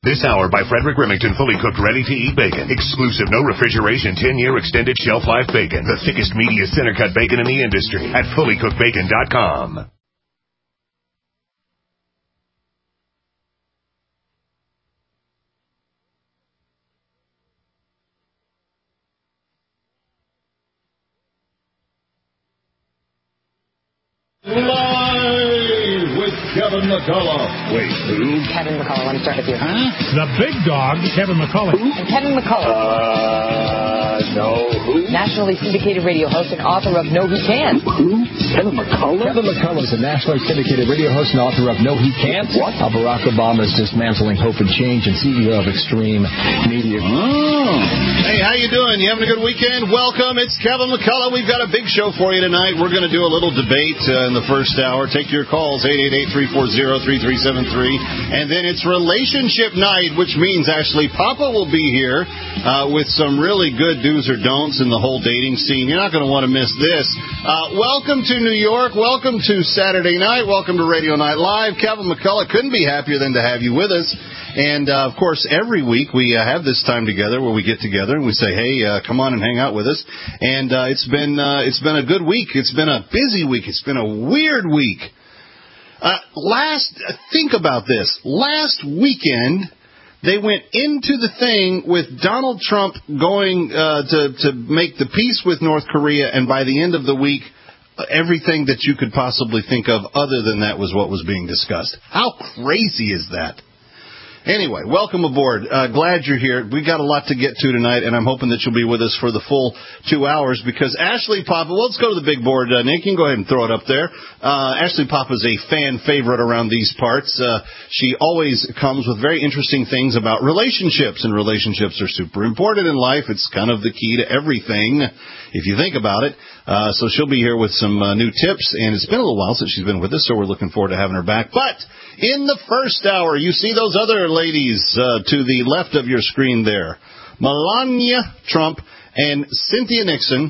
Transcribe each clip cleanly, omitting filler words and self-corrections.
This hour by Frederick Remington, fully cooked, ready-to-eat bacon. Exclusive, no refrigeration, 10-year extended shelf life bacon. The thickest, meatiest, center-cut bacon in the industry at fullycookedbacon.com. Live with Kevin McCullough. Wait, who? Kevin McCullough, let me start with you. Huh? The big dog, Kevin McCullough. And Kevin McCullough. No, who? Nationally syndicated radio host and author of No He Can't. Who? Kevin McCullough? Kevin McCullough is a nationally syndicated radio host and author of No He Can't. What? How Barack Obama is dismantling hope and change, and CEO of Extreme Media. Oh. Hey, how you doing? You having a good weekend? Welcome. It's Kevin McCullough. We've got a big show for you tonight. We're going to do a little debate in the first hour. Take your calls, 888-340-3373. And then it's relationship night, which means Ashley Papa will be here with some really good do's or don'ts in the whole dating scene. You're not going to want to miss this. Welcome to New York. Welcome to Saturday night. Welcome to Radio Night Live. Kevin McCullough couldn't be happier than to have you with us. And, of course, every week we have this time together where we get together and we say, hey, come on and hang out with us. And it's been a good week. It's been a busy week. It's been a weird week. Think about this. Last weekend, they went into the thing with Donald Trump going to make the peace with North Korea, and by the end of the week, everything that you could possibly think of other than that was what was being discussed. How crazy is that? Anyway, welcome aboard. Glad you're here. We got a lot to get to tonight, and I'm hoping that you'll be with us for the full 2 hours because Ashley Papa, well, let's go to the big board. Nick, you can go ahead and throw it up there. Ashley Papa is a fan favorite around these parts. She always comes with very interesting things about relationships, and relationships are super important in life. It's kind of the key to everything, if you think about it. So she'll be here with some new tips, and it's been a little while since she's been with us, so we're looking forward to having her back. But in the first hour, you see those other ladies to the left of your screen there, Melania Trump and Cynthia Nixon.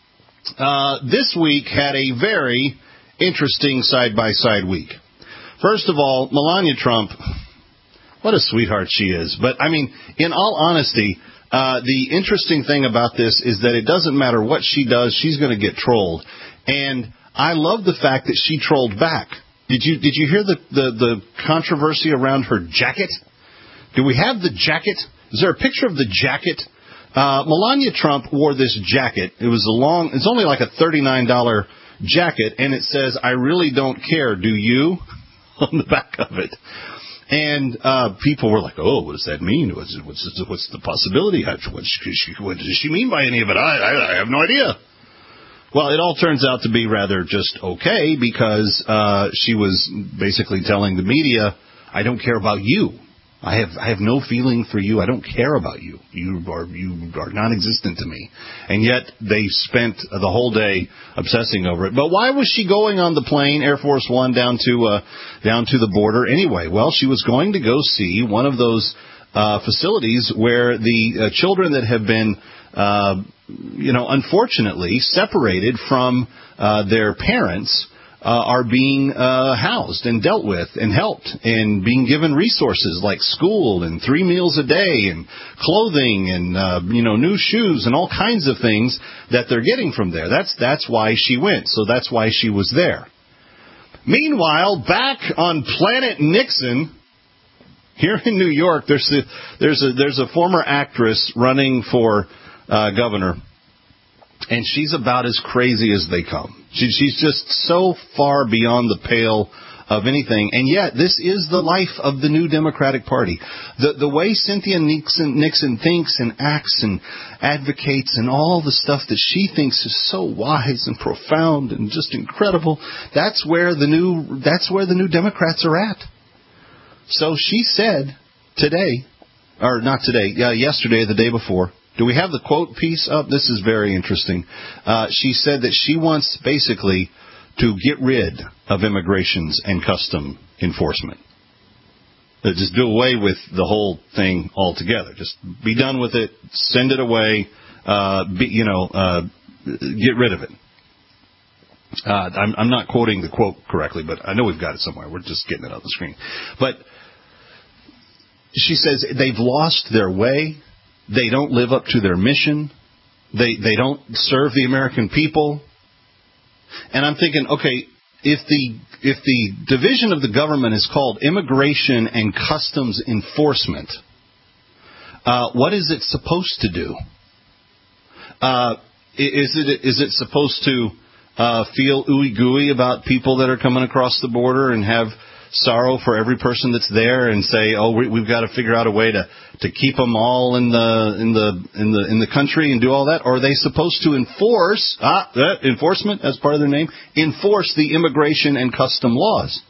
This week had a very interesting side-by-side week. First of all, Melania Trump, what a sweetheart she is. But, I mean, in all honesty, the interesting thing about this is that it doesn't matter what she does, she's going to get trolled. And I love the fact that she trolled back. Did you hear the controversy around her jacket? Do we have the jacket? Is there a picture of the jacket? Melania Trump wore this jacket. It's only like a $39 jacket, and it says, "I really don't care, do you?" on the back of it. And people were like, "Oh, what does that mean? What's the possibility? What does she mean by any of it? I have no idea." Well, it all turns out to be rather just okay because she was basically telling the media, "I don't care about you. I have no feeling for you. I don't care about you. You are non-existent to me." And yet they spent the whole day obsessing over it. But why was she going on the plane, Air Force One, down to the border anyway? Well, she was going to go see one of those facilities where the children that have been unfortunately separated from their parents are being housed and dealt with and helped and being given resources like school and 3 meals a day and clothing and new shoes and all kinds of things that they're getting from there. That's why she went. So that's why she was there. Meanwhile, back on Planet Nixon, here in New York, there's a former actress running for governor, and she's about as crazy as they come. She's just so far beyond the pale of anything, and yet this is the life of the new Democratic Party. The way Cynthia Nixon thinks and acts and advocates and all the stuff that she thinks is so wise and profound and just incredible, that's where the new Democrats are at. So she said yesterday, the day before. Do we have the quote piece up? This is very interesting. She said that she wants basically to get rid of immigrations and custom enforcement. Just do away with the whole thing altogether. Just be done with it. Send it away. Get rid of it. I'm not quoting the quote correctly, but I know we've got it somewhere. We're just getting it on the screen. But she says they've lost their way. They don't live up to their mission. They don't serve the American people. And I'm thinking, okay, if the division of the government is called Immigration and Customs Enforcement, what is it supposed to do? Is it supposed to feel ooey gooey about people that are coming across the border and have sorrow for every person that's there and say, oh, we've got to figure out a way to keep them all in the country and do all that? Or are they supposed to enforce enforcement as part of their name? Enforce the immigration and custom laws.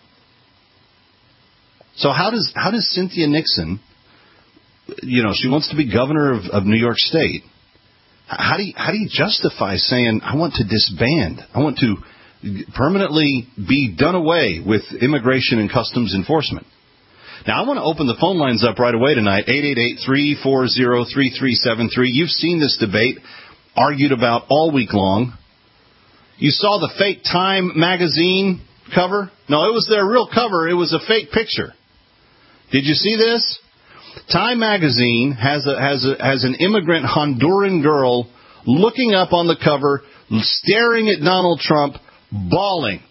So how does Cynthia Nixon, she wants to be governor of New York State. How do you justify saying, I want to disband, I want to permanently be done away with immigration and customs enforcement? Now, I want to open the phone lines up right away tonight, 888-340-3373. You've seen this debate argued about all week long. You saw the fake Time magazine cover? No, it was their real cover. It was a fake picture. Did you see this? Time magazine has an immigrant Honduran girl looking up on the cover, staring at Donald Trump, bawling.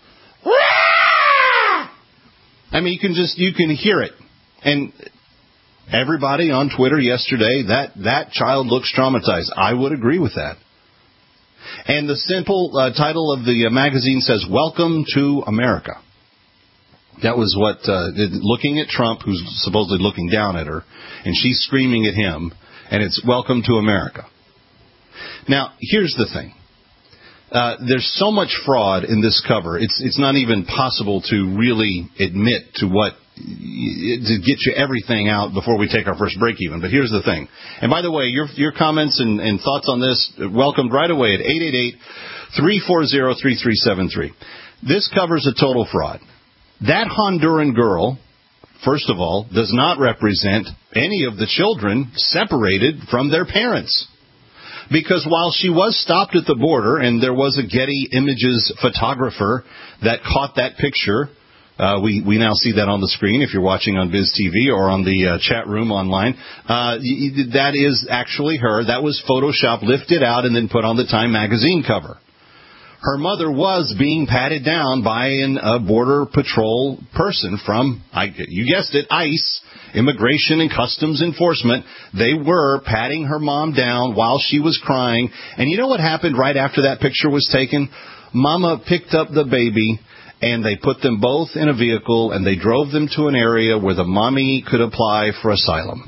I mean, you can hear it. And everybody on Twitter yesterday, that child looks traumatized. I would agree with that. And the simple title of the magazine says, Welcome to America. That was what, looking at Trump, who's supposedly looking down at her, and she's screaming at him, and it's Welcome to America. Now, here's the thing. There's so much fraud in this cover, it's not even possible to really admit to get you everything out before we take our first break even. But here's the thing. And by the way, your comments and thoughts on this, welcomed right away at 888-340-3373. This covers a total fraud. That Honduran girl, first of all, does not represent any of the children separated from their parents. Because while she was stopped at the border, and there was a Getty Images photographer that caught that picture, we now see that on the screen if you're watching on Viz TV or on the chat room online, that is actually her. That was Photoshopped, lifted out, and then put on the Time magazine cover. Her mother was being patted down by a Border Patrol person from, you guessed it, ICE, Immigration and Customs Enforcement. They were patting her mom down while she was crying. And you know what happened right after that picture was taken? Mama picked up the baby, and they put them both in a vehicle, and they drove them to an area where the mommy could apply for asylum.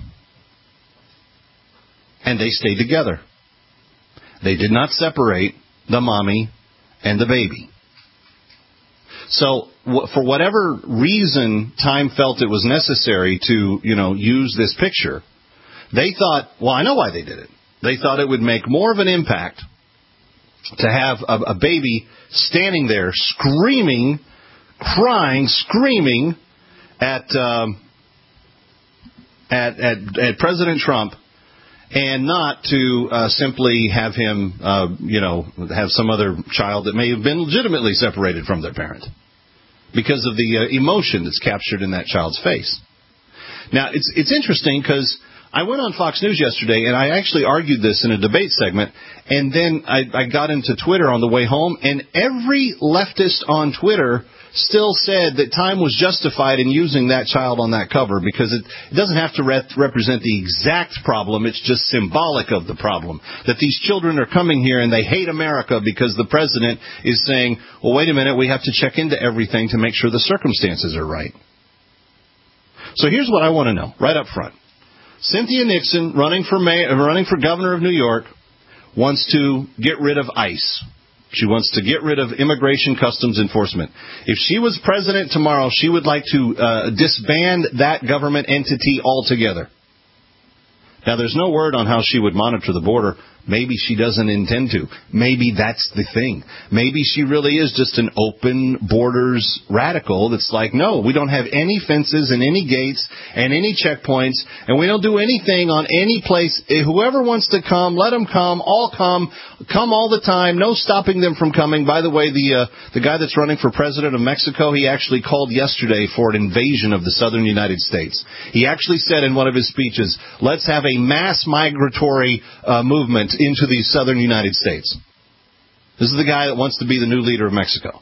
And they stayed together. They did not separate the mommy and the baby. So, for whatever reason Time felt it was necessary to, use this picture, they thought, well, I know why they did it. They thought it would make more of an impact to have a baby standing there screaming, crying, screaming at President Trump, and not to simply have him, have some other child that may have been legitimately separated from their parent because of the emotion that's captured in that child's face. Now, it's interesting because I went on Fox News yesterday, and I actually argued this in a debate segment, and then I got into Twitter on the way home, and every leftist on Twitter still said that Time was justified in using that child on that cover because it doesn't have to represent the exact problem. It's just symbolic of the problem. That these children are coming here and they hate America because the president is saying, well, wait a minute, we have to check into everything to make sure the circumstances are right. So here's what I want to know right up front. Cynthia Nixon, running for governor of New York, wants to get rid of ICE. She wants to get rid of Immigration Customs Enforcement. If she was president tomorrow, she would like to disband that government entity altogether. Now, there's no word on how she would monitor the border, Maybe she doesn't intend to. Maybe that's the thing. Maybe she really is just an open borders radical that's like, no, we don't have any fences and any gates and any checkpoints, and we don't do anything on any place. Whoever wants to come, let them come, all come all the time, no stopping them from coming. By the way, the guy that's running for president of Mexico, he actually called yesterday for an invasion of the southern United States. He actually said in one of his speeches, let's have a mass migratory movement into the southern United States. This is the guy that wants to be the new leader of Mexico.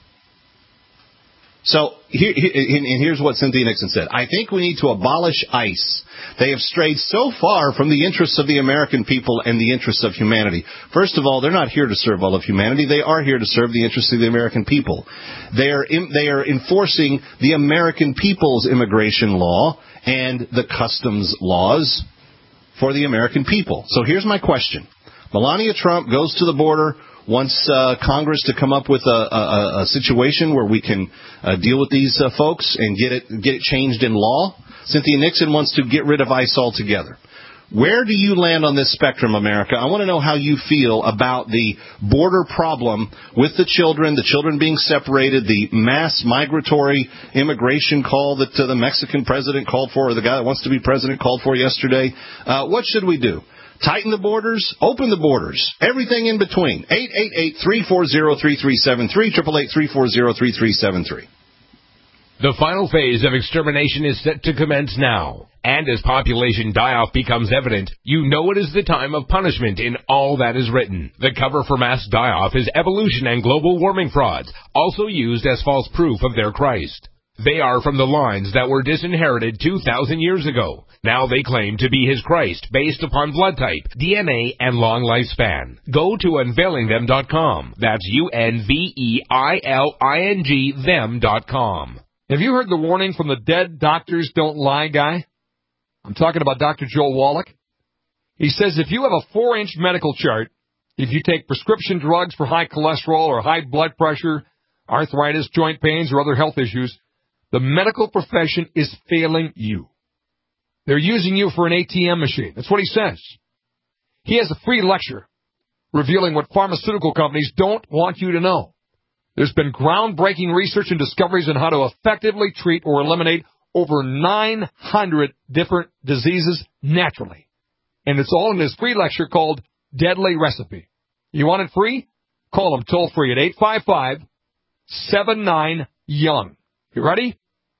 So, here's what Cynthia Nixon said. I think we need to abolish ICE. They have strayed so far from the interests of the American people and the interests of humanity. First of all, they're not here to serve all of humanity. They are here to serve the interests of the American people. They are enforcing the American people's immigration law and the customs laws for the American people. So here's my question. Melania Trump goes to the border, wants Congress to come up with a situation where we can deal with these folks and get it changed in law. Cynthia Nixon wants to get rid of ICE altogether. Where do you land on this spectrum, America? I want to know how you feel about the border problem with the children being separated, the mass migratory immigration call that the Mexican president called for, or the guy that wants to be president called for yesterday. What should we do? Tighten the borders, open the borders, everything in between. 888-340-3373, 888-340-3373. The final phase of extermination is set to commence now. And as population die-off becomes evident, you know it is the time of punishment in all that is written. The cover for mass die-off is evolution and global warming frauds, also used as false proof of their Christ. They are from the lines that were disinherited 2,000 years ago. Now they claim to be his Christ based upon blood type, DNA, and long lifespan. Go to unveilingthem.com. That's UNVEILING them.com. Have you heard the warning from the dead doctors don't lie guy? I'm talking about Dr. Joel Wallach. He says if you have a 4-inch medical chart, if you take prescription drugs for high cholesterol or high blood pressure, arthritis, joint pains, or other health issues, the medical profession is failing you. They're using you for an ATM machine. That's what he says. He has a free lecture revealing what pharmaceutical companies don't want you to know. There's been groundbreaking research and discoveries on how to effectively treat or eliminate over 900 different diseases naturally. And it's all in this free lecture called Deadly Recipe. You want it free? Call him toll free at 855-79-YOUNG. You ready?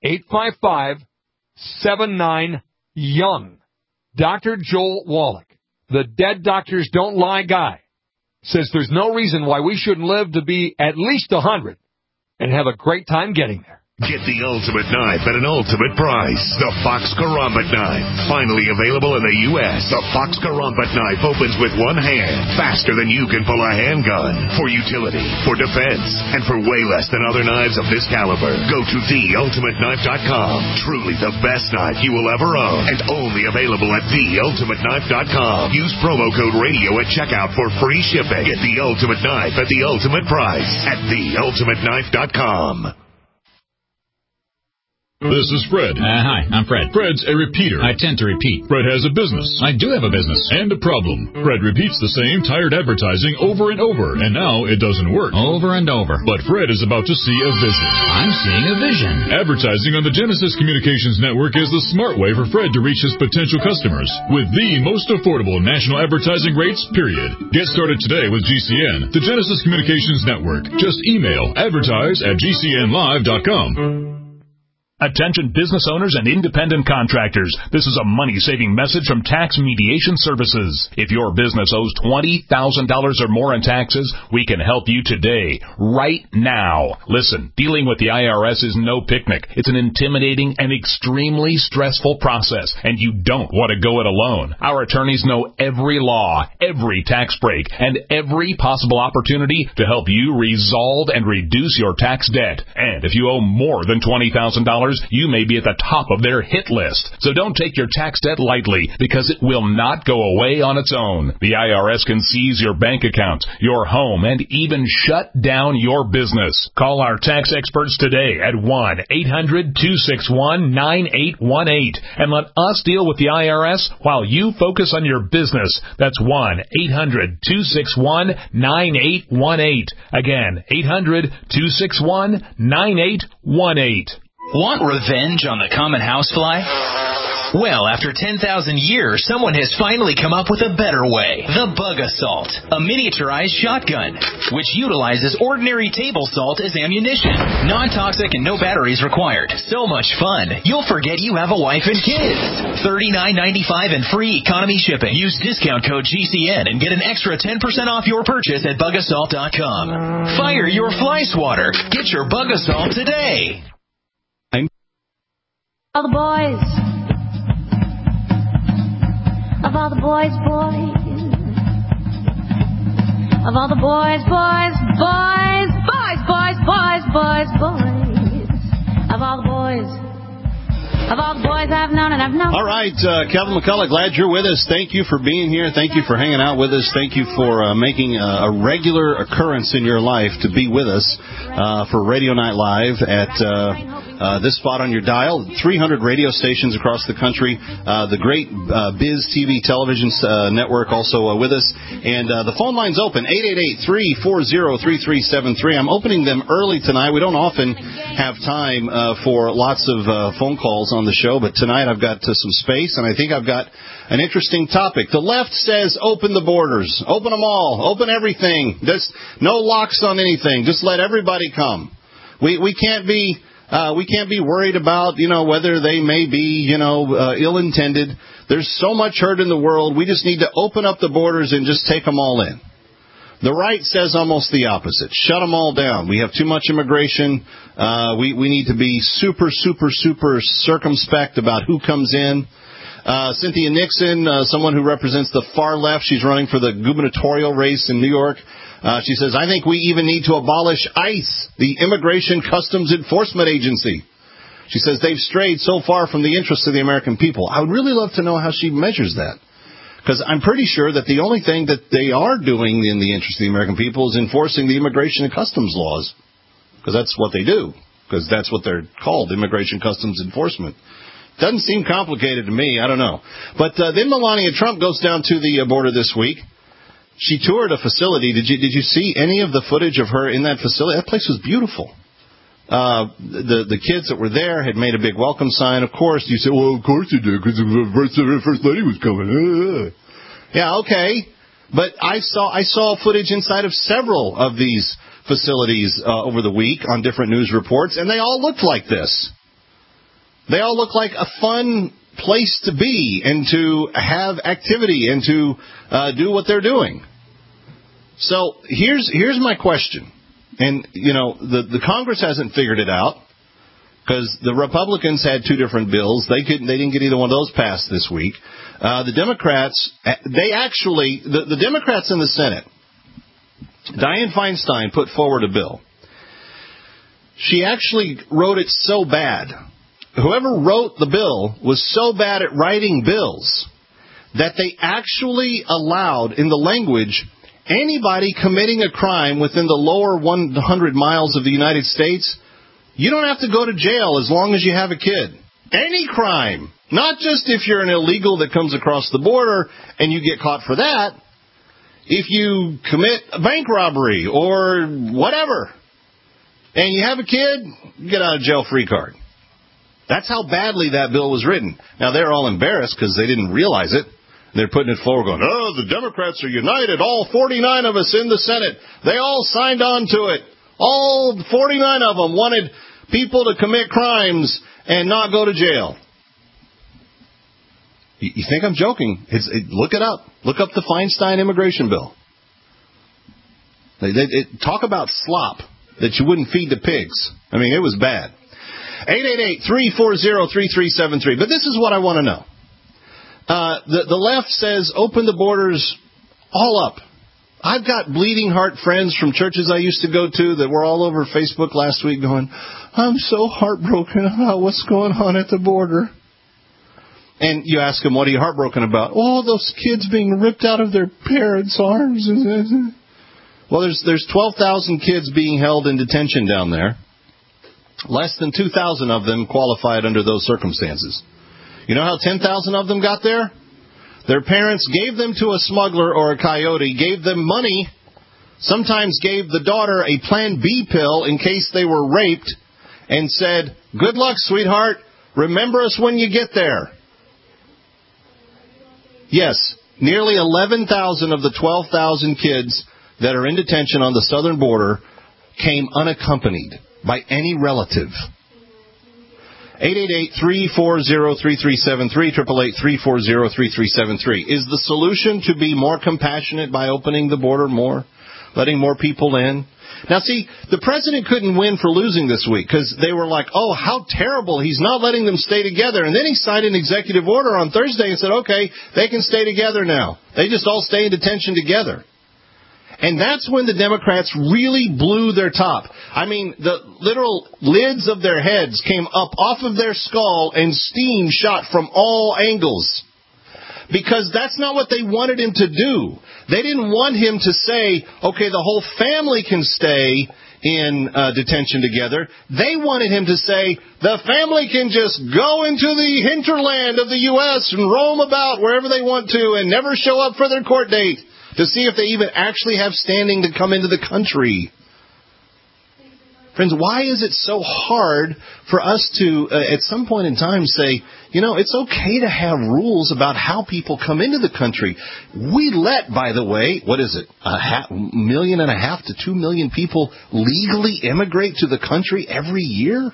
855-79-YOUNG. Dr. Joel Wallach, the dead doctors don't lie guy, says there's no reason why we shouldn't live to be at least 100 and have a great time getting there. Get the ultimate knife at an ultimate price. The Fox Karambit knife. Finally available in the U.S. The Fox Karambit knife opens with one hand, faster than you can pull a handgun. For utility, for defense, and for way less than other knives of this caliber. Go to theultimateknife.com. Truly the best knife you will ever own. And only available at theultimateknife.com. Use promo code radio at checkout for free shipping. Get the ultimate knife at the ultimate price at theultimateknife.com. This is Fred. Hi, I'm Fred. Fred's a repeater. I tend to repeat. Fred has a business. I do have a business. And a problem. Fred repeats the same tired advertising over and over, and now it doesn't work. Over and over. But Fred is about to see a vision. I'm seeing a vision. Advertising on the Genesis Communications Network is the smart way for Fred to reach his potential customers with the most affordable national advertising rates, period. Get started today with GCN, the Genesis Communications Network. Just email advertise@gcnlive.com. Attention business owners and independent contractors. This is a money-saving message from Tax Mediation Services. If your business owes $20,000 or more in taxes, we can help you today, right now. Listen, dealing with the IRS is no picnic. It's an intimidating and extremely stressful process, and you don't want to go it alone. Our attorneys know every law, every tax break, and every possible opportunity to help you resolve and reduce your tax debt. And if you owe more than $20,000, you may be at the top of their hit list. So don't take your tax debt lightly, because it will not go away on its own. The IRS can seize your bank account, your home, and even shut down your business. Call our tax experts today at 1-800-261-9818 and let us deal with the IRS while you focus on your business. That's 1-800-261-9818. Again, 800-261-9818. Want revenge on the common housefly? Well, after 10,000 years, someone has finally come up with a better way. The Bug Assault, a miniaturized shotgun, which utilizes ordinary table salt as ammunition. Non-toxic and no batteries required. So much fun, you'll forget you have a wife and kids. $39.95 and free economy shipping. Use discount code GCN and get an extra 10% off your purchase at bugassault.com. Fire your fly swatter. Get your Bug Assault today. All the boys. Of all the boys, boys. Of all the boys, boys, boys, boys, boys, boys, boys, boys. Of all the boys. Of all the boys I've known and I've known. All right, Kevin McCullough, glad you're with us. Thank you for being here. Thank you for hanging out with us. Thank you for making a regular occurrence in your life to be with us for Radio Night Live at this spot on your dial. 300 radio stations across the country. The great Biz TV television network also with us. And the phone line's open, 888-340-3373. I'm opening them early tonight. We don't often have time for lots of phone calls on the show, but tonight I've got some space, and I think I've got an interesting topic. The left says open the borders, open them all, open everything. There's no locks on anything. Just let everybody come. We can't be worried about whether they may be ill-intended. There's so much hurt in the world. We just need to open up the borders and just take them all in. The right says almost the opposite. Shut them all down. We have too much immigration. We need to be super, super, super circumspect about who comes in. Cynthia Nixon, someone who represents the far left, she's running for the gubernatorial race in New York. She says, I think we even need to abolish ICE, the Immigration Customs Enforcement Agency. She says they've strayed so far from the interests of the American people. I would really love to know how she measures that. Because I'm pretty sure that the only thing that they are doing in the interest of the American people is enforcing the immigration and customs laws. Because that's what they do. Because that's what they're called, immigration customs enforcement. Doesn't seem complicated to me. I don't know. But then Melania Trump goes down to the border this week. She toured a facility. Did you see any of the footage of her in that facility? That place was beautiful. The kids that were there had made a big welcome sign. Of course, you say, well, of course you did, because the First Lady was coming. Yeah, okay. But I saw footage inside of several of these facilities over the week on different news reports, and they all looked like this. They all look like a fun place to be and to have activity and to do what they're doing. So here's my question. And, the Congress hasn't figured it out because the Republicans had two different bills. They didn't get either one of those passed this week. The Democrats, the Democrats in the Senate, Dianne Feinstein put forward a bill. She actually wrote it so bad. Whoever wrote the bill was so bad at writing bills that they actually allowed in the language anybody committing a crime within the lower 100 miles of the United States, you don't have to go to jail as long as you have a kid. Any crime. Not just if you're an illegal that comes across the border and you get caught for that. If you commit a bank robbery or whatever and you have a kid, you get out of jail free card. That's how badly that bill was written. Now, they're all embarrassed because they didn't realize it. They're putting it forward going, the Democrats are united. All 49 of us in the Senate, they all signed on to it. All 49 of them wanted people to commit crimes and not go to jail. You think I'm joking? Look it up. Look up the Feinstein immigration bill. Talk about slop that you wouldn't feed the pigs. I mean, it was bad. 888-340-3373. But this is what I want to know. The left says open the borders all up. I've got bleeding heart friends from churches I used to go to that were all over Facebook last week going, I'm so heartbroken about what's going on at the border. And you ask them, what are you heartbroken about? Oh, those kids being ripped out of their parents' arms. Well, there's 12,000 kids being held in detention down there. Less than 2,000 of them qualified under those circumstances. You know how 10,000 of them got there? Their parents gave them to a smuggler or a coyote, gave them money, sometimes gave the daughter a Plan B pill in case they were raped, and said, good luck, sweetheart. Remember us when you get there. Yes, nearly 11,000 of the 12,000 kids that are in detention on the southern border came unaccompanied by any relative. 888-340-3373, 888-340-3373. Is the solution to be more compassionate by opening the border more, letting more people in? Now, see, the president couldn't win for losing this week because they were like, oh, how terrible. He's not letting them stay together. And then he signed an executive order on Thursday and said, okay, they can stay together now. They just all stay in detention together. And that's when the Democrats really blew their top. I mean, the literal lids of their heads came up off of their skull and steam shot from all angles. Because that's not what they wanted him to do. They didn't want him to say, okay, the whole family can stay in detention together. They wanted him to say, the family can just go into the hinterland of the U.S. and roam about wherever they want to and never show up for their court date to see if they even actually have standing to come into the country. Friends, why is it so hard for us to, at some point in time, say, you know, it's okay to have rules about how people come into the country. We let, by the way, what is it, 1.5 million to 2 million people legally immigrate to the country every year?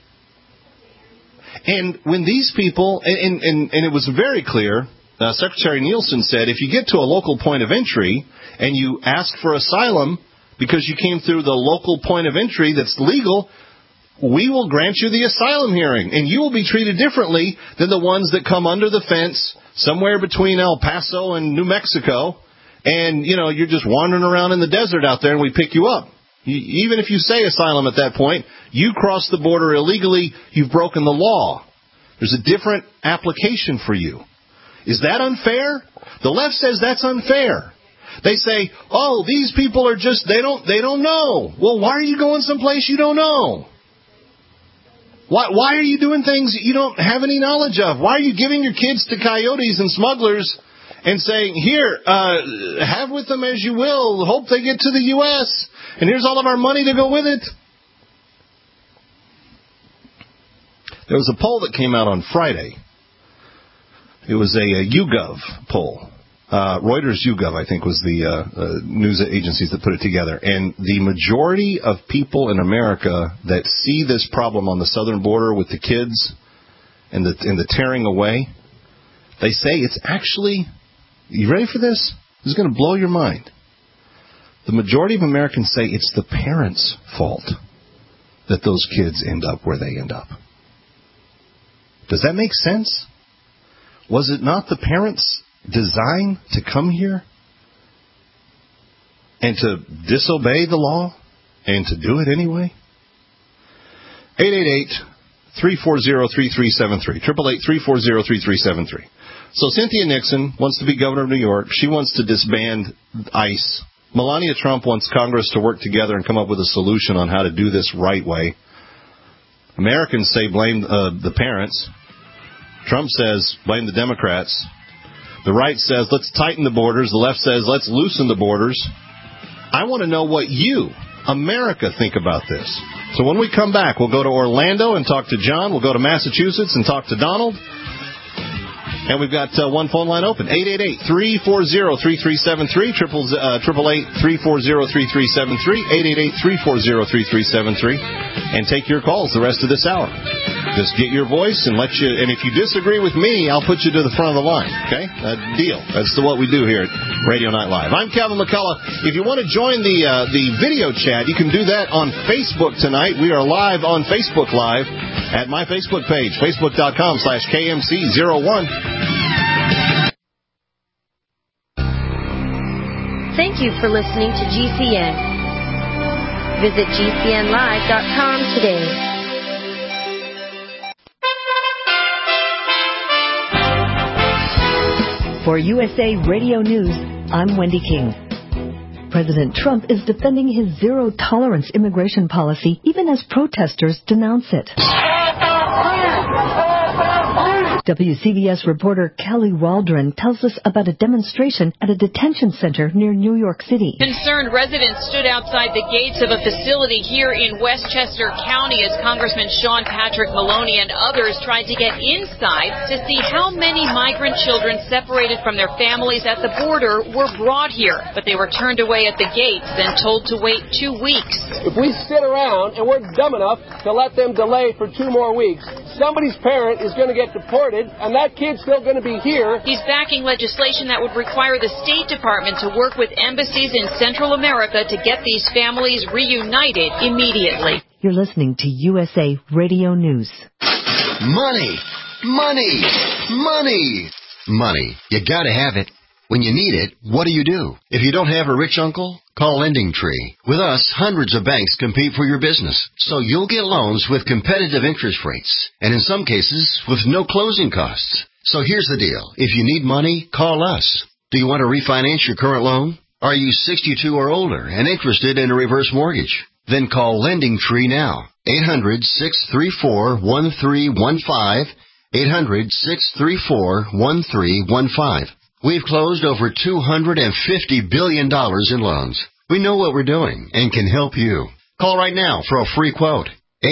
And when these people, and it was very clear, Secretary Nielsen said, if you get to a local point of entry and you ask for asylum because you came through the local point of entry that's legal, we will grant you the asylum hearing, and you will be treated differently than the ones that come under the fence somewhere between El Paso and New Mexico, and, you know, you're just wandering around in the desert out there and we pick you up. Even if you say asylum at that point, you cross the border illegally, you've broken the law. There's a different application for you. Is that unfair? The left says that's unfair. They say, oh, these people are just, they don't know. Well, why are you going someplace you don't know? Why are you doing things that you don't have any knowledge of? Why are you giving your kids to coyotes and smugglers and saying, here, have with them as you will, hope they get to the U.S., and here's all of our money to go with it? There was a poll that came out on Friday. It was a YouGov poll. Reuters YouGov, I think, was the news agencies that put it together. And the majority of people in America that see this problem on the southern border with the kids and the tearing away, they say it's actually, you ready for this? This is going to blow your mind. The majority of Americans say it's the parents' fault that those kids end up where they end up. Does that make sense? Was it not the parents' design to come here and to disobey the law and to do it anyway? 888-340-3373. 888-340-3373. So Cynthia Nixon wants to be governor of New York. She wants to disband ICE. Melania Trump wants Congress to work together and come up with a solution on how to do this right way. Americans say blame the parents. Trump says blame the Democrats. The right says let's tighten the borders. The left says let's loosen the borders. I want to know what you, America, think about this. So when we come back, we'll go to Orlando and talk to John. We'll go to Massachusetts and talk to Donald. And we've got one phone line open, 888-340-3373, 888-340-3373, 888-340-3373, and take your calls the rest of this hour. Just get your voice and and if you disagree with me, I'll put you to the front of the line, okay? Deal. That's what we do here at Radio Night Live. I'm Kevin McCullough. If you want to join the video chat, you can do that on Facebook tonight. We are live on Facebook Live at my Facebook page, facebook.com/KMC01. Thank you for listening to GCN. Visit GCNlive.com today. For USA Radio News, I'm Wendy King. President Trump is defending his zero-tolerance immigration policy even as protesters denounce it. WCBS reporter Kelly Waldron tells us about a demonstration at a detention center near New York City. Concerned residents stood outside the gates of a facility here in Westchester County as Congressman Sean Patrick Maloney and others tried to get inside to see how many migrant children separated from their families at the border were brought here. But they were turned away at the gates, then told to wait 2 weeks. If we sit around and we're dumb enough to let them delay for 2 more weeks, somebody's parent is going to get deported, and that kid's still going to be here. He's backing legislation that would require the State Department to work with embassies in Central America to get these families reunited immediately. You're listening to USA Radio News. Money, money, money, money. You gotta have it. When you need it, what do? If you don't have a rich uncle, call LendingTree. With us, hundreds of banks compete for your business, so you'll get loans with competitive interest rates, and in some cases, with no closing costs. So here's the deal. If you need money, call us. Do you want to refinance your current loan? Are you 62 or older and interested in a reverse mortgage? Then call LendingTree now. 800-634-1315. 800-634-1315. We've closed over $250 billion in loans. We know what we're doing and can help you. Call right now for a free quote.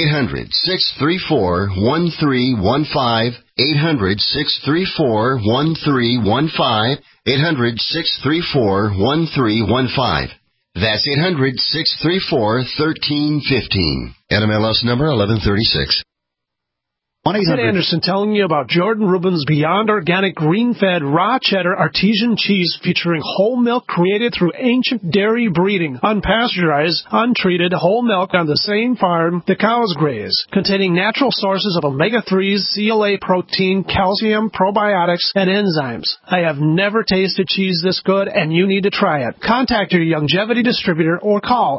800-634-1315. 800-634-1315. 800-634-1315. That's 800-634-1315. NMLS number 1136. Ted Anderson telling you about Jordan Rubin's Beyond Organic Green-Fed Raw Cheddar Artesian Cheese featuring whole milk created through ancient dairy breeding, unpasteurized, untreated whole milk on the same farm the cows graze, containing natural sources of omega-3s, CLA protein, calcium, probiotics, and enzymes. I have never tasted cheese this good, and you need to try it. Contact your Longevity distributor or call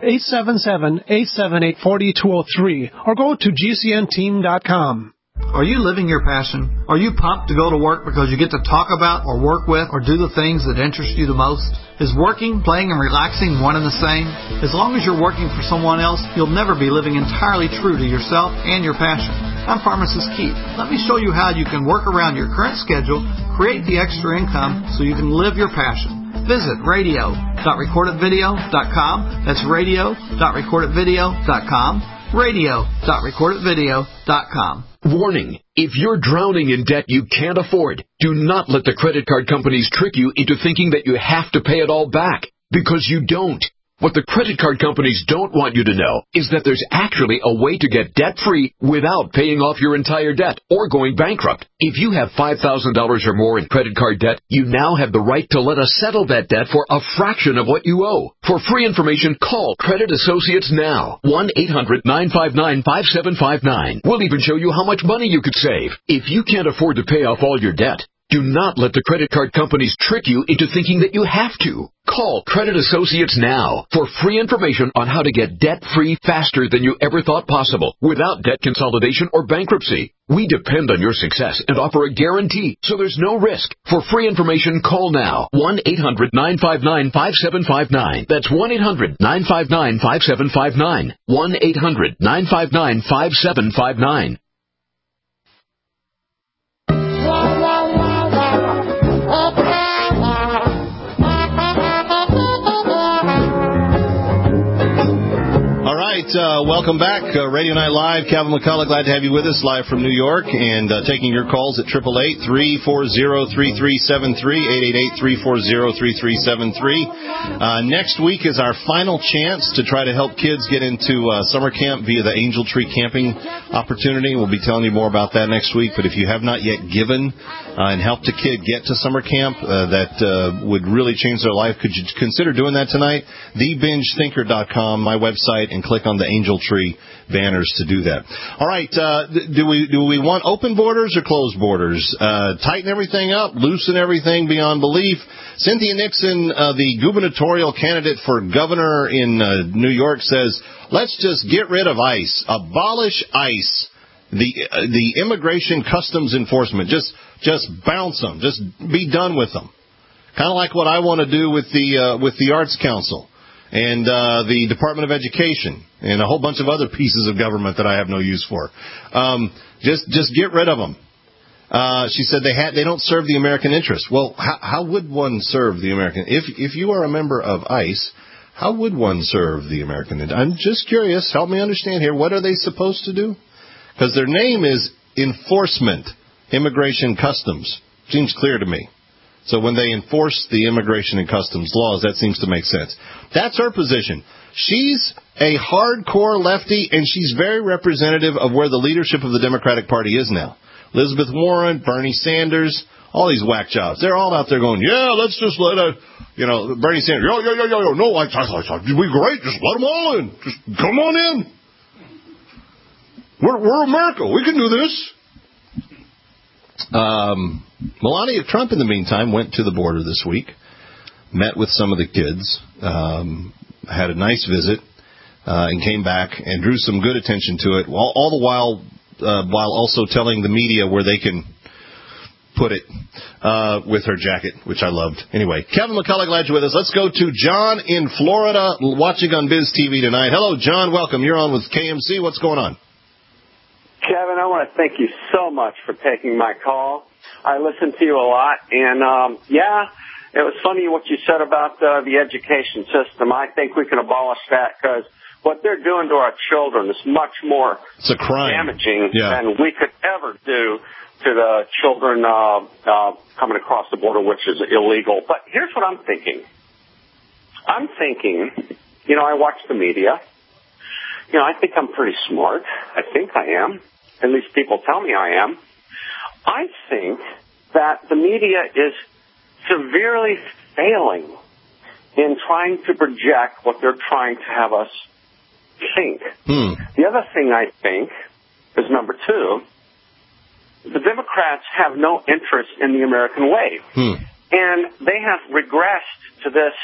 877-878-4203 or go to GCNteam.com. Are you living your passion? Are you pumped to go to work because you get to talk about or work with or do the things that interest you the most? Is working, playing, and relaxing one and the same? As long as you're working for someone else, you'll never be living entirely true to yourself and your passion. I'm Pharmacist Keith. Let me show you how you can work around your current schedule, create the extra income so you can live your passion. Visit radio.recordedvideo.com. That's radio.recordedvideo.com. radio.recordedvideo.com. Warning, if you're drowning in debt you can't afford, do not let the credit card companies trick you into thinking that you have to pay it all back, because you don't. What the credit card companies don't want you to know is that there's actually a way to get debt-free without paying off your entire debt or going bankrupt. If you have $5,000 or more in credit card debt, you now have the right to let us settle that debt for a fraction of what you owe. For free information, call Credit Associates now. 1-800-959-5759. We'll even show you how much money you could save. If you can't afford to pay off all your debt, do not let the credit card companies trick you into thinking that you have to. Call Credit Associates now for free information on how to get debt-free faster than you ever thought possible without debt consolidation or bankruptcy. We depend on your success and offer a guarantee, so there's no risk. For free information, call now. 1-800-959-5759. That's 1-800-959-5759. 1-800-959-5759. Welcome back. Radio Night Live. Calvin McCullough, glad to have you with us live from New York and taking your calls at 888-340-3373, 888-340-3373. Next week is our final chance to try to help kids get into summer camp via the Angel Tree Camping opportunity. We'll be telling you more about that next week, but if you have not yet given and helped a kid get to summer camp that would really change their life, could you consider doing that tonight? TheBingeThinker.com, my website, and click on the Angel presidential tree banners to do that. All right, do we want open borders or closed borders? Tighten everything up, loosen everything beyond belief. Cynthia Nixon, the gubernatorial candidate for governor in New York, says, let's just get rid of ICE. Abolish ICE. The immigration customs enforcement. Just bounce them. Just be done with them. Kind of like what I want to do with the Arts Council and the Department of Education and a whole bunch of other pieces of government that I have no use for. Just get rid of them. She said they don't serve the American interest. Well, how would one serve the American? If you are a member of ICE, how would one serve the American interest? I'm just curious. Help me understand here. What are they supposed to do? Because their name is Enforcement Immigration Customs. Seems clear to me. So when they enforce the immigration and customs laws, that seems to make sense. That's her position. She's a hardcore lefty, and she's very representative of where the leadership of the Democratic Party is now. Elizabeth Warren, Bernie Sanders, all these whack jobs. They're all out there going, yeah, let's just let Bernie Sanders, no, we great, just let them all in. Just come on in. We're America. We can do this. Melania Trump, in the meantime, went to the border this week, met with some of the kids, had a nice visit, and came back and drew some good attention to it, all the while also telling the media where they can put it with her jacket, which I loved. Anyway, Kevin McCullough, glad you're with us. Let's go to John in Florida, watching on Biz TV tonight. Hello, John. Welcome. You're on with KMC. What's going on? Kevin, I want to thank you so much for taking my call. I listen to you a lot, and it was funny what you said about the education system. I think we can abolish that because what they're doing to our children is much more damaging than we could ever do to the children coming across the border, which is illegal. But here's what I'm thinking. I'm thinking, I watch the media. I think I'm pretty smart. I think I am. At least people tell me I am. I think that the media is severely failing in trying to project what they're trying to have us think. The other thing I think is number two, the Democrats have no interest in the American way. And they have regressed to this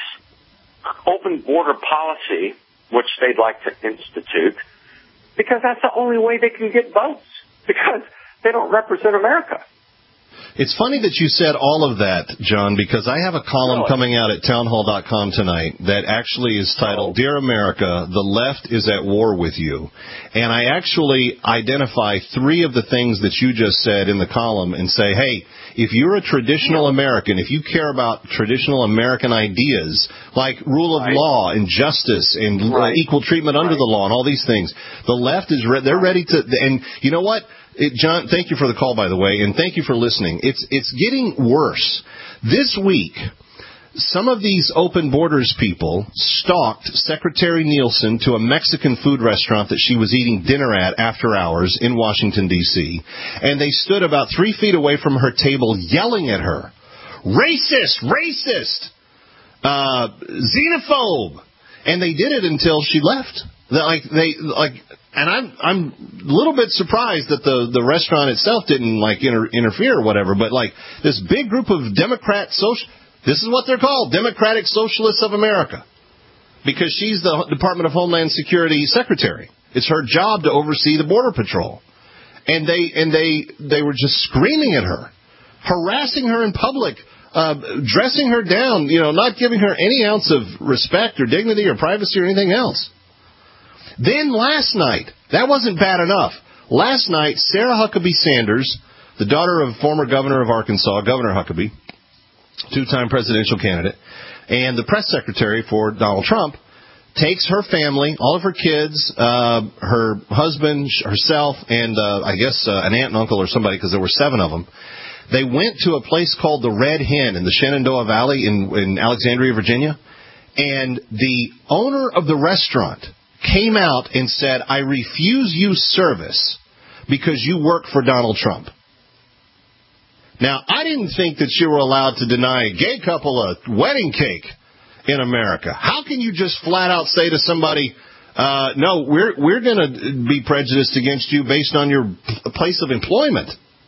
open border policy, which they'd like to institute, because that's the only way they can get votes, because they don't represent America. It's funny that you said all of that, John, because I have a column coming out at townhall.com tonight that actually is titled, Dear America, the left is at war with you. And I actually identify three of the things that you just said in the column and say, hey, if you're a traditional American, if you care about traditional American ideas like rule of law and justice and equal treatment under the law and all these things, the left is they're ready to. And you know what? John, thank you for the call, by the way, and thank you for listening. It's getting worse. This week, some of these open borders people stalked Secretary Nielsen to a Mexican food restaurant that she was eating dinner at after hours in Washington, D.C., and they stood about 3 feet away from her table yelling at her, racist, xenophobe, and they did it until she left. And I'm a little bit surprised that the restaurant itself didn't interfere or whatever. But this big group of this is what they're called, Democratic Socialists of America, because she's the Department of Homeland Security secretary. It's her job to oversee the Border Patrol, and they were just screaming at her, harassing her in public, dressing her down, not giving her any ounce of respect or dignity or privacy or anything else. Then last night, that wasn't bad enough. Last night, Sarah Huckabee Sanders, the daughter of former governor of Arkansas, Governor Huckabee, two-time presidential candidate, and the press secretary for Donald Trump, takes her family, all of her kids, her husband, herself, and I guess an aunt and uncle or somebody, because there were 7 of them. They went to a place called the Red Hen in the Shenandoah Valley in Alexandria, Virginia, and the owner of the restaurant came out and said, I refuse you service because you work for Donald Trump. Now, I didn't think that you were allowed to deny a gay couple a wedding cake in America. How can you just flat out say to somebody, No, we're going to be prejudiced against you based on your place of employment.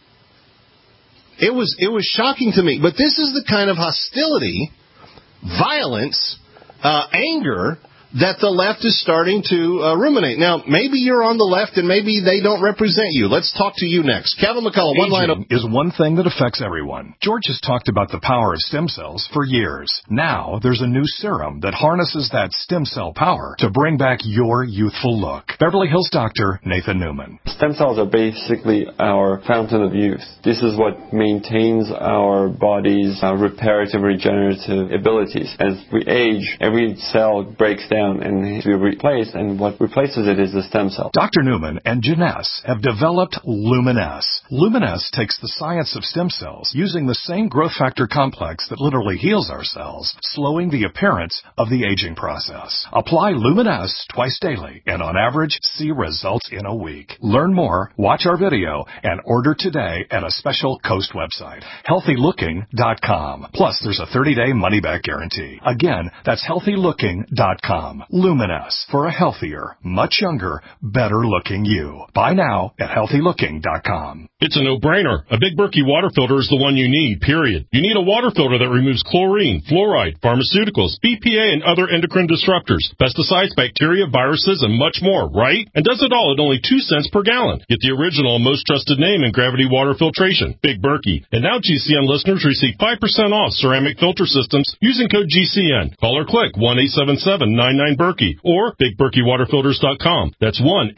It was shocking to me. But this is the kind of hostility, violence, anger that the left is starting to ruminate. Now, maybe you're on the left and maybe they don't represent you. Let's talk to you next. Kevin McCullough, one line. Aging is one thing that affects everyone. George has talked about the power of stem cells for years. Now, there's a new serum that harnesses that stem cell power to bring back your youthful look. Beverly Hills doctor Nathan Newman. Stem cells are basically our fountain of youth. This is what maintains our body's reparative, regenerative abilities. As we age, every cell breaks down and needs to be replaced, and what replaces it is the stem cell. Dr. Newman and Janess have developed Luminesce. Luminesce takes the science of stem cells using the same growth factor complex that literally heals our cells, slowing the appearance of the aging process. Apply Luminesce twice daily and on average see results in a week. Learn more, watch our video, and order today at a special Coast website, healthylooking.com. Plus, there's a 30-day money-back guarantee. Again, that's healthylooking.com. Luminesce, for a healthier, much younger, better-looking you. Buy now at healthylooking.com. It's a no-brainer. A Big Berkey water filter is the one you need, period. You need a water filter that removes chlorine, fluoride, pharmaceuticals, BPA, and other endocrine disruptors, pesticides, bacteria, viruses, and much more, right? And does it all at only 2 cents per gallon. Get the original and most trusted name in gravity water filtration, Big Berkey. And now GCN listeners receive 5% off ceramic filter systems using code GCN. Call or click 1-877-99-BERKEY or BigBerkeyWaterFilters.com. That's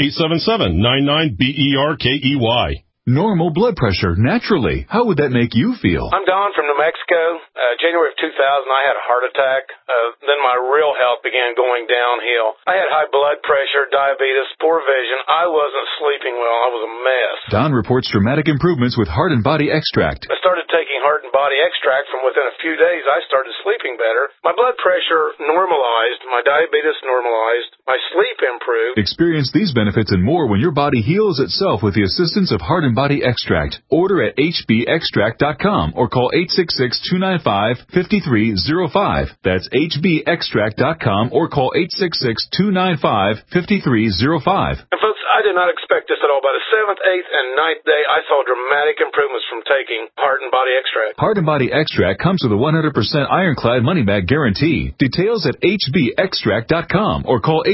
1-877-99-BERKEY. Normal blood pressure, naturally. How would that make you feel? I'm Don from New Mexico. January of 2000, I had a heart attack. Then my real health began going downhill. I had high blood pressure, diabetes, poor vision. I wasn't sleeping well. I was a mess. Don reports dramatic improvements with Heart and Body Extract. I started taking Heart and Body Extract. From within a few days, I started sleeping better. My blood pressure normalized. My diabetes normalized. My sleep improved. Experience these benefits and more when your body heals itself with the assistance of Heart and Body Extract. Order at hbextract.com or call 866-295-5305. That's hbextract.com or call 866-295-5305. And folks, I did not expect this at all. By the 7th, 8th, and 9th day, I saw dramatic improvements from taking Heart and Body Extract. Heart and Body Extract comes with a 100% ironclad money-back guarantee. Details at hbextract.com or call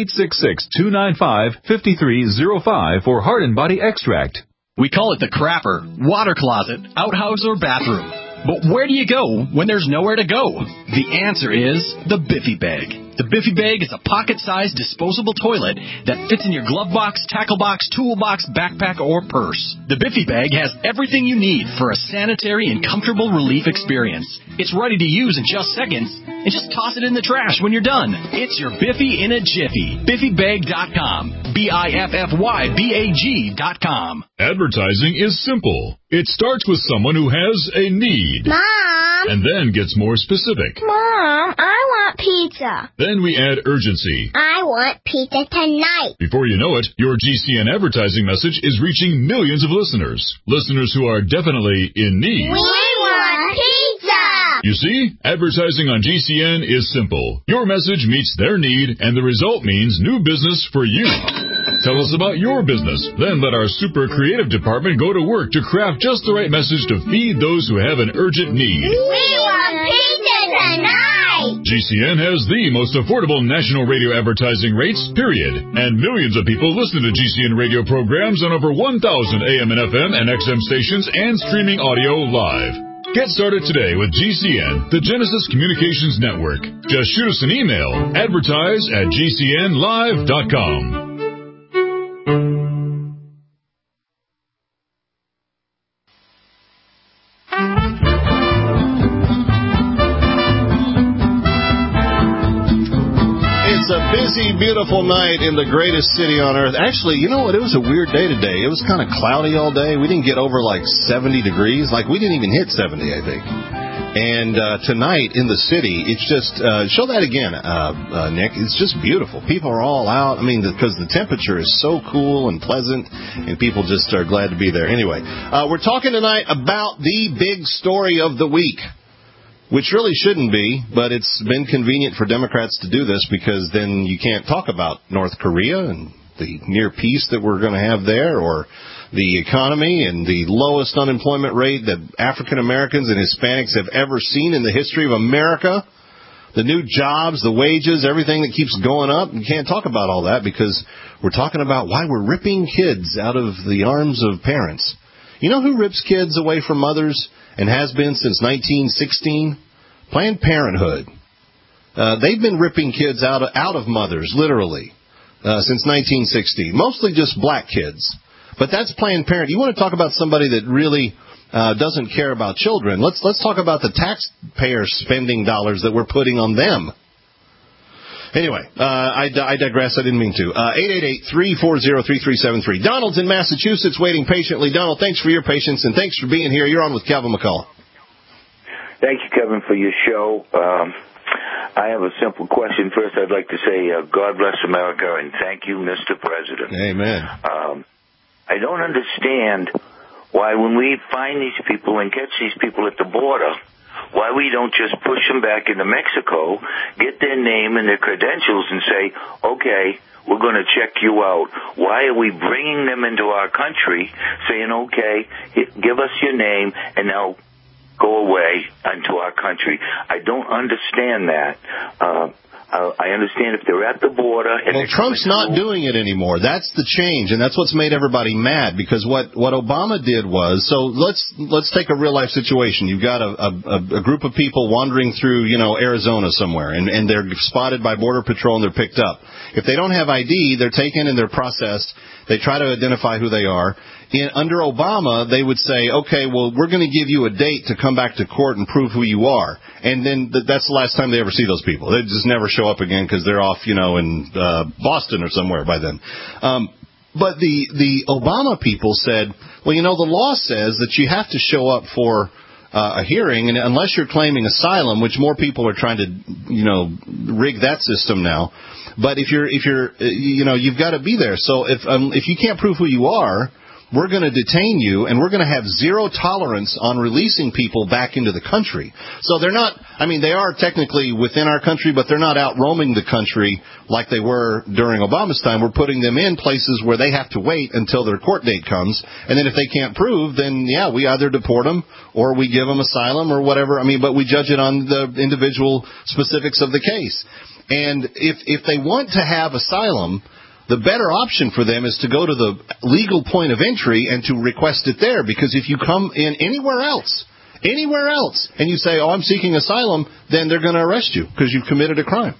866-295-5305 for Heart and Body Extract. We call it the crapper, water closet, outhouse, or bathroom. But where do you go when there's nowhere to go? The answer is the Biffy Bag. The Biffy Bag is a pocket-sized disposable toilet that fits in your glove box, tackle box, toolbox, backpack, or purse. The Biffy Bag has everything you need for a sanitary and comfortable relief experience. It's ready to use in just seconds, and just toss it in the trash when you're done. It's your Biffy in a jiffy. BiffyBag.com. BIFFYBAG.com. Advertising is simple. It starts with someone who has a need. Mom! And then gets more specific. Mom, I want pizza. Then we add urgency. I want pizza tonight. Before you know it, your GCN advertising message is reaching millions of listeners. Listeners who are definitely in need. We want pizza! You see, advertising on GCN is simple. Your message meets their need, and the result means new business for you. Tell us about your business. Then let our super creative department go to work to craft just the right message to feed those who have an urgent need. We want pizza tonight! GCN has the most affordable national radio advertising rates, period. And millions of people listen to GCN radio programs on over 1,000 AM and FM and XM stations and streaming audio live. Get started today with GCN, the Genesis Communications Network. Just shoot us an email, advertise@gcnlive.com. Beautiful night in the greatest city on earth. Actually, you know what? It was a weird day today. It was kind of cloudy all day. We didn't get over like 70 degrees. Like, we didn't even hit 70, I think. And tonight in the city, it's just, show that again, Nick. It's just beautiful. People are all out. I mean, because the temperature is so cool and pleasant, and people just are glad to be there. Anyway, we're talking tonight about the big story of the week. which really shouldn't be, but it's been convenient for Democrats to do this because then you can't talk about North Korea and the near peace that we're going to have there, or the economy and the lowest unemployment rate that African Americans and Hispanics have ever seen in the history of America. The new jobs, the wages, everything that keeps going up. You can't talk about all that because we're talking about why we're ripping kids out of the arms of parents. You know who rips kids away from mothers and has been since 1916? Planned Parenthood. They've been ripping kids out of mothers, literally, since 1960. Mostly just black kids. But that's Planned Parenthood. You want to talk about somebody that really doesn't care about children. Let's talk about the taxpayer spending dollars that we're putting on them. Anyway, I digress. I didn't mean to. 888-340-3373. Donald's in Massachusetts waiting patiently. Donald, thanks for your patience, and thanks for being here. You're on with Calvin McCall. Thank you, Kevin, for your show. I have a simple question. First, I'd like to say God bless America, and thank you, Mr. President. Amen. I don't understand why when we find these people and catch these people at the border, why we don't just push them back into Mexico, get their name and their credentials and say, okay, we're going to check you out. Why are we bringing them into our country saying, okay, give us your name and now go away into our country? I don't understand that. I understand if they're at the border. And well, Trump's not doing it anymore. That's the change, and that's what's made everybody mad. Because what Obama did was, so let's take a real life situation. You've got a group of people wandering through, Arizona somewhere, and they're spotted by Border Patrol and they're picked up. If they don't have ID, they're taken and they're processed. They try to identify who they are. Under Obama, they would say, okay, well, we're going to give you a date to come back to court and prove who you are. And then that's the last time they ever see those people. They just never show up again because they're off, in Boston or somewhere by then. But the Obama people said, well, the law says that you have to show up for a hearing, and unless you're claiming asylum, which more people are trying to, rig that system now. But if you're, you've got to be there. So if you can't prove who you are, we're going to detain you, and we're going to have zero tolerance on releasing people back into the country. So they're not, they are technically within our country, but they're not out roaming the country like they were during Obama's time. We're putting them in places where they have to wait until their court date comes, and then if they can't prove, then, we either deport them or we give them asylum or whatever. But we judge it on the individual specifics of the case. And if they want to have asylum, the better option for them is to go to the legal point of entry and to request it there, because if you come in anywhere else, and you say, I'm seeking asylum, then they're going to arrest you because you've committed a crime.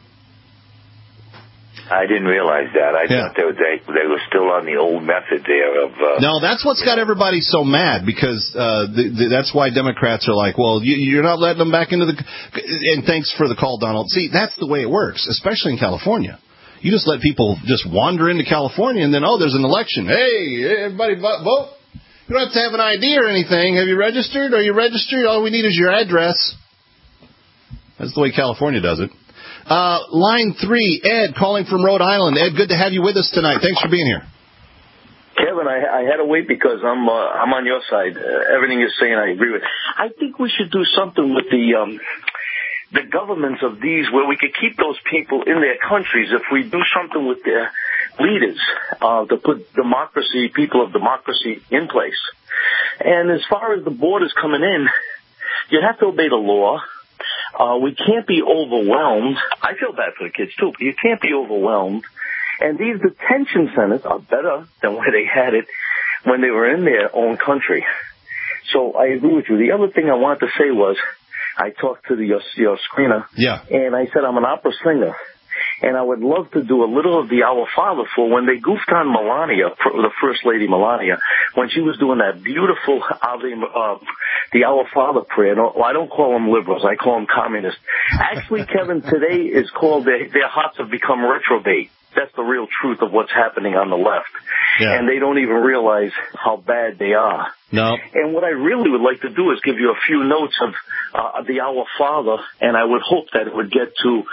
I didn't realize that. I thought they were still on the old method there of... No, that's what's got everybody so mad, because that's why Democrats are like, well, you're not letting them back into the... And thanks for the call, Donald. See, that's the way it works, especially in California. You just let people just wander into California, and then, there's an election. Hey, everybody vote. You don't have to have an ID or anything. Have you registered? Are you registered? All we need is your address. That's the way California does it. Line 3, Ed, calling from Rhode Island. Ed, good to have you with us tonight. Thanks for being here. Kevin, I had to wait because I'm on your side. Everything you're saying, I agree with. I think we should do something with the governments of these where we could keep those people in their countries if we do something with their leaders to put people of democracy in place. And as far as the borders coming in, you have to obey the law. We can't be overwhelmed. I feel bad for the kids, too, but you can't be overwhelmed. And these detention centers are better than where they had it when they were in their own country. So I agree with you. The other thing I wanted to say was, I talked to your screener, and I said I'm an opera singer, and I would love to do a little of the Our Father for when they goofed on Melania, the First Lady Melania, when she was doing that beautiful the Our Father prayer. No, I don't call them liberals. I call them communists. Actually, Kevin, today is called their hearts have become reprobate. That's the real truth of what's happening on the left. Yeah. And they don't even realize how bad they are. No. And what I really would like to do is give you a few notes of the Our Father, and I would hope that it would get to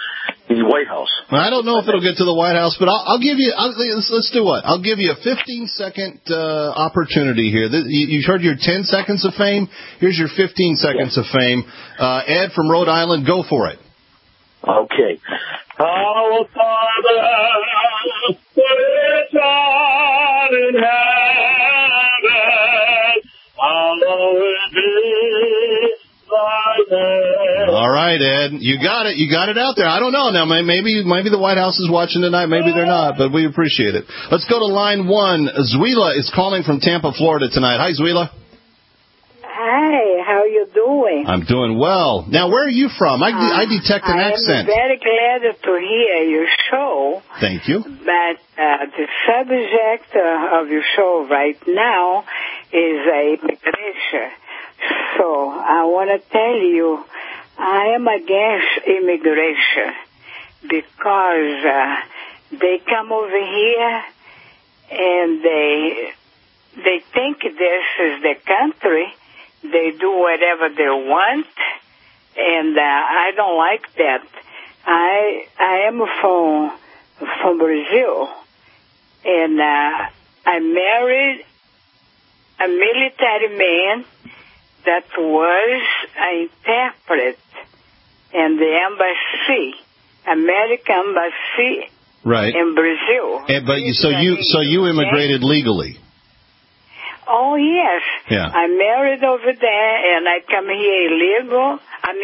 The White House. Well, I don't know if it'll get to the White House, but I'll give you. Let's do what? I'll give you a 15-second opportunity here. You heard your 10 seconds of fame. Here's your 15 seconds of fame. Ed from Rhode Island, go for it. Okay. Our Father, which art in heaven, hallowed be thy name. All right, Ed, you got it. You got it out there. I don't know now. Maybe the White House is watching tonight. Maybe they're not, but we appreciate it. Let's go to line 1. Zuela is calling from Tampa, Florida tonight. Hi, Zuela. Hi, how you doing? I'm doing well. Now, where are you from? I detect an accent. I'm very glad to hear your show. Thank you. But the subject of your show right now is immigration. So I want to tell you, I am against immigration because they come over here and they think this is the country. They do whatever they want, and I don't like that. I am from Brazil, and I married a military man that was an interpret in the embassy, American embassy, right, in Brazil. But so you immigrated legally. Oh, yes. Yeah. I married over there, and I come here illegal.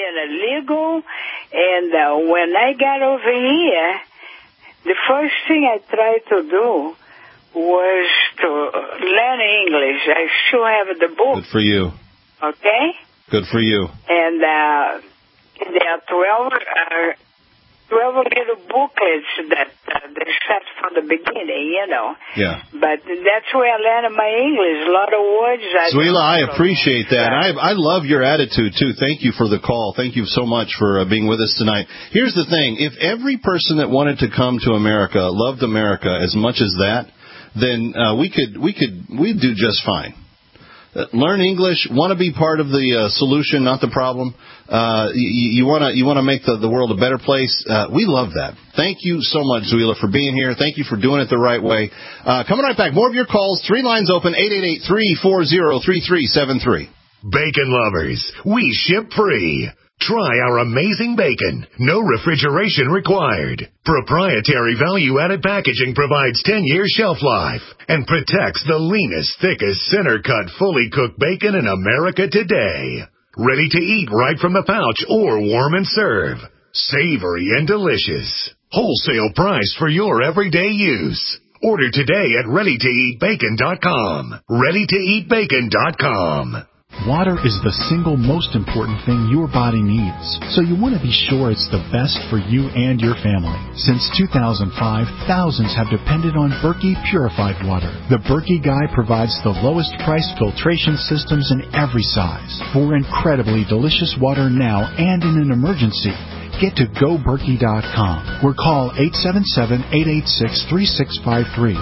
And when I got over here, the first thing I tried to do was to learn English. I still have the book. Good for you. Okay? Good for you. And there are 12 little booklets that they set from the beginning, Yeah. But that's where I learned my English. A lot of words. Zuela, I appreciate that. I love your attitude, too. Thank you for the call. Thank you so much for being with us tonight. Here's the thing. If every person that wanted to come to America loved America as much as that, then we'd do just fine. Learn English, want to be part of the solution, not the problem. You want to make the world a better place. We love that. Thank you so much, Zuela, for being here. Thank you for doing it the right way. Coming right back. More of your calls. 3 lines open, 888-340-3373. Bacon lovers, we ship free. Try our amazing bacon. No refrigeration required. Proprietary value-added packaging provides 10-year shelf life and protects the leanest, thickest, center-cut, fully cooked bacon in America today. Ready to eat right from the pouch or warm and serve. Savory and delicious. Wholesale price for your everyday use. Order today at ReadyToEatBacon.com. ReadyToEatBacon.com. Water is the single most important thing your body needs, so you want to be sure it's the best for you and your family. Since 2005, thousands have depended on Berkey purified water. The Berkey Guy provides the lowest price filtration systems in every size for incredibly delicious water now and in an emergency. Get to GoBerkey.com or call 877-886-3653.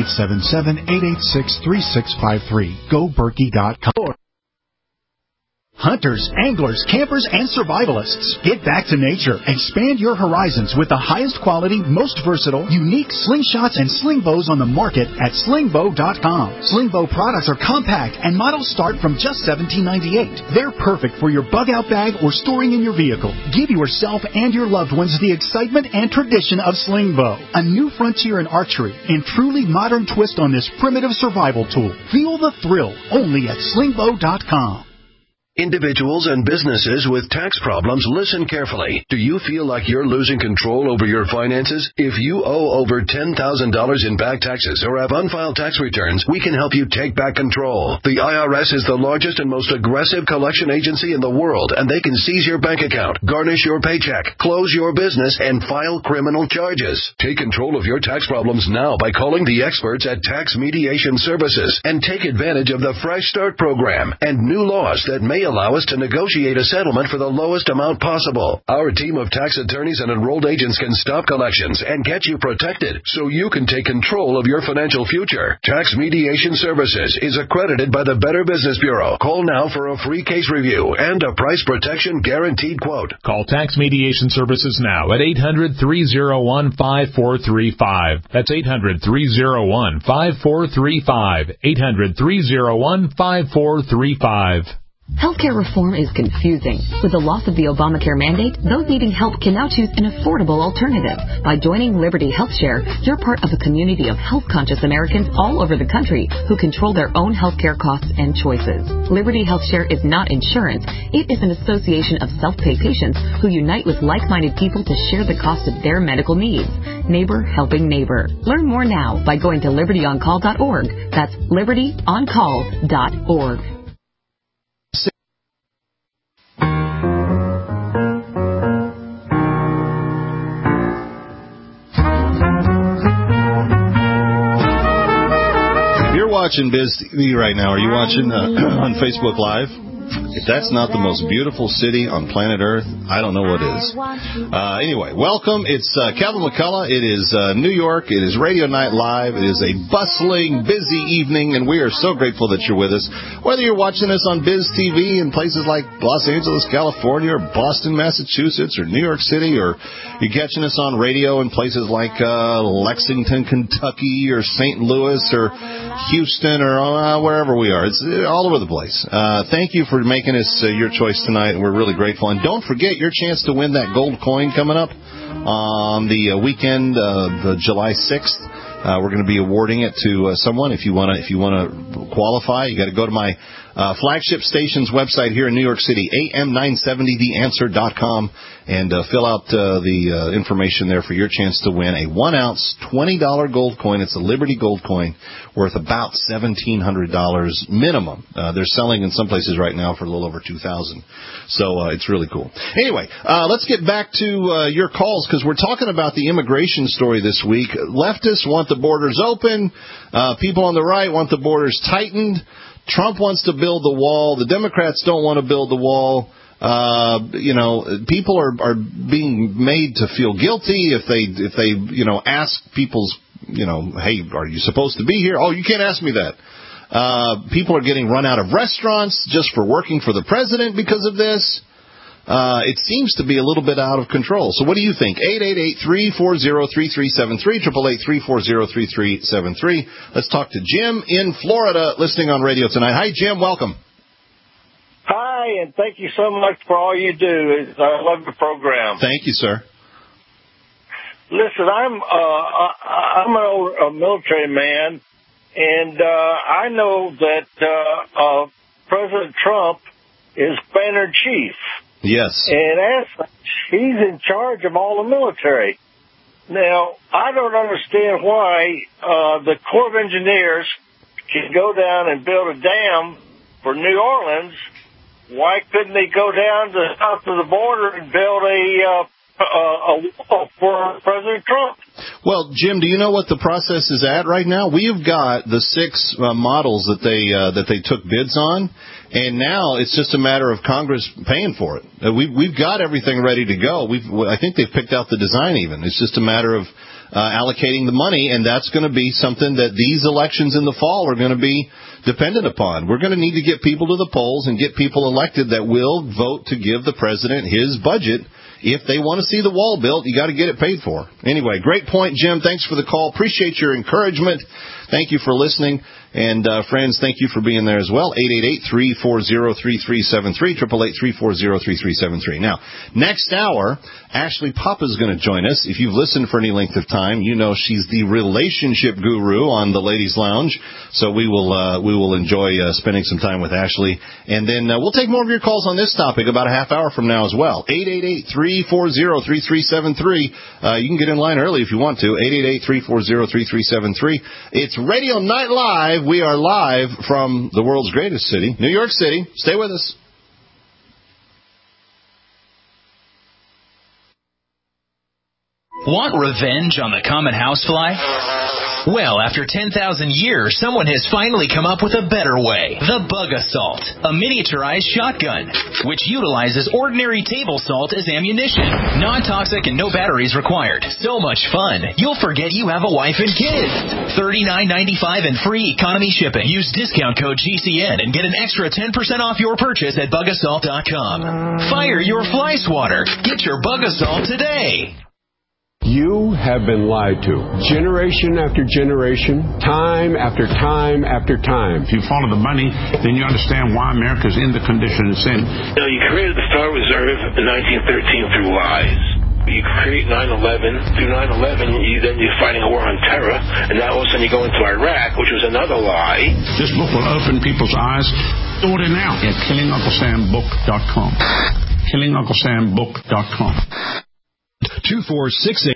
877-886-3653. GoBerkey.com. Hunters, anglers, campers, and survivalists. Get back to nature. Expand your horizons with the highest quality, most versatile, unique slingshots and sling bows on the market at slingbow.com. Slingbow products are compact and models start from just $17.98. They're perfect for your bug-out bag or storing in your vehicle. Give yourself and your loved ones the excitement and tradition of Slingbow, a new frontier in archery and truly modern twist on this primitive survival tool. Feel the thrill only at slingbow.com. Individuals and businesses with tax problems, listen carefully. Do you feel like you're losing control over your finances? If you owe over $10,000 in back taxes or have unfiled tax returns, we can help you take back control. The IRS is the largest and most aggressive collection agency in the world, and they can seize your bank account, garnish your paycheck, close your business, and file criminal charges. Take control of your tax problems now by calling the experts at Tax Mediation Services and take advantage of the Fresh Start program and new laws that may allow us to negotiate a settlement for the lowest amount possible. Our team of tax attorneys and enrolled agents can stop collections and get you protected so you can take control of your financial future. Tax Mediation Services is accredited by the Better Business Bureau. Call now for a free case review and a price protection guaranteed quote. Call Tax Mediation Services now at 800-301-5435. That's 800-301-5435. 800-301-5435. Healthcare reform is confusing. With the loss of the Obamacare mandate, those needing help can now choose an affordable alternative. By joining Liberty HealthShare, you're part of a community of health-conscious Americans all over the country who control their own healthcare costs and choices. Liberty HealthShare is not insurance. It is an association of self-pay patients who unite with like-minded people to share the cost of their medical needs. Neighbor helping neighbor. Learn more now by going to libertyoncall.org. That's libertyoncall.org. Watching Biz TV right now. Are you watching on Facebook Live? If that's not the most beautiful city on planet Earth, I don't know what is. Anyway, welcome. It's Kevin McCullough. It is New York. It is Radio Night Live. It is a bustling, busy evening, and we are so grateful that you're with us. Whether you're watching us on Biz TV in places like Los Angeles, California, or Boston, Massachusetts, or New York City, or you're catching us on radio in places like Lexington, Kentucky, or St. Louis, or Houston, or wherever we are. It's all over the place. Thank you for making us your choice tonight, and we're really grateful. And don't forget your chance to win that gold coin coming up on the weekend, the July 6th. We're going to be awarding it to someone. If you want to qualify, you got to go to my flagship station's website here in New York City, am970theanswer.com, and fill out the information there for your chance to win a 1-ounce, $20 gold coin. It's a Liberty gold coin worth about $1,700 minimum. They're selling in some places right now for a little over $2,000. So it's really cool. Anyway, let's get back to your calls, because we're talking about the immigration story this week. Leftists want the borders open. People on the right want the borders tightened. Trump wants to build the wall. The Democrats don't want to build the wall. People are being made to feel guilty if they ask people's, hey, are you supposed to be here? Oh, you can't ask me that. People are getting run out of restaurants just for working for the president because of this. It seems to be a little bit out of control. So what do you think? 888-340-3373, 888-340-3373. Let's talk to Jim in Florida, listening on radio tonight. Hi, Jim. Welcome. Hi, and thank you so much for all you do. I love the program. Thank you, sir. Listen, I'm a military man, and I know that President Trump is Commander-in-Chief. Yes. And as such, he's in charge of all the military. Now, I don't understand why the Corps of Engineers can go down and build a dam for New Orleans. Why couldn't they go down to south of the border and build a wall for President Trump? Well, Jim, do you know what the process is at right now? We've got the 6 models that they took bids on, and now it's just a matter of Congress paying for it. We've got everything ready to go. I think they've picked out the design even. It's just a matter of allocating the money, and that's going to be something that these elections in the fall are going to be dependent upon. We're going to need to get people to the polls and get people elected that will vote to give the president his budget. If they want to see the wall built, you got to get it paid for. Anyway, great point, Jim. Thanks for the call. Appreciate your encouragement. Thank you for listening. And, friends, thank you for being there as well. 888-340-3373, 888-340-3373. Now, next hour, Ashley Papa's going to join us. If you've listened for any length of time, you know she's the relationship guru on the Ladies Lounge. So we will enjoy spending some time with Ashley. And then we'll take more of your calls on this topic about a half hour from now as well. 888-340-3373. You can get in line early if you want to. 888-340-3373. It's Radio Night Live. We are live from the world's greatest city, New York City. Stay with us. Want revenge on the common housefly? Well, after 10,000 years, someone has finally come up with a better way. The Bug Assault, a miniaturized shotgun, which utilizes ordinary table salt as ammunition. Non-toxic and no batteries required. So much fun, you'll forget you have a wife and kids. $39.95 and free economy shipping. Use discount code GCN and get an extra 10% off your purchase at bugassault.com. Fire your fly swatter. Get your Bug Assault today. You have been lied to. Generation after generation, time after time after time. If you follow the money, then you understand why America's in the condition it's in. You created the Star Reserve in 1913 through lies. You create 9/11. Through 9/11, you're fighting a war on terror, and now all of a sudden you go into Iraq, which was another lie. This book will open people's eyes. Order now at killingunclesambook.com. killingunclesambook.com. 2468